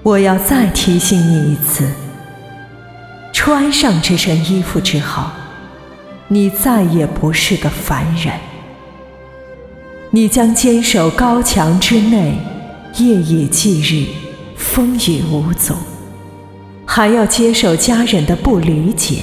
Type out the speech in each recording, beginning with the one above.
我要再提醒你一次，穿上这身衣服之后，你再也不是个凡人。你将坚守高墙之内，夜以继日，风雨无阻，还要接受家人的不理解。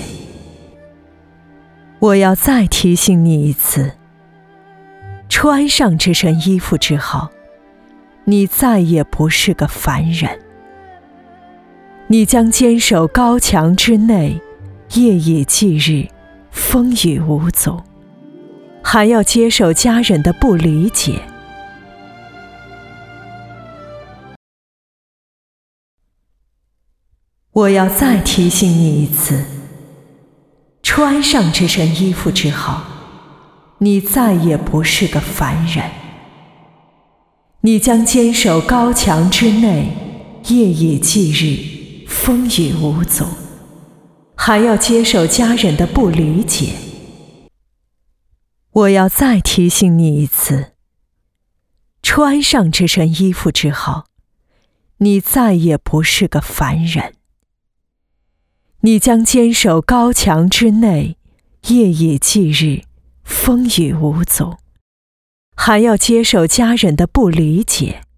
我要再提醒你一次，穿上这身衣服之后，你再也不是个凡人。你将坚守高墙之内，夜以继日，风雨无阻，还要接受家人的不理解。我要再提醒你一次，穿上这身衣服之后，你再也不是个凡人。你将坚守高墙之内，夜以继日，风雨无阻，还要接受家人的不理解。我要再提醒你一次，穿上这身衣服之后，你再也不是个凡人。你将坚守高墙之内，夜以继日，风雨无阻，还要接受家人的不理解。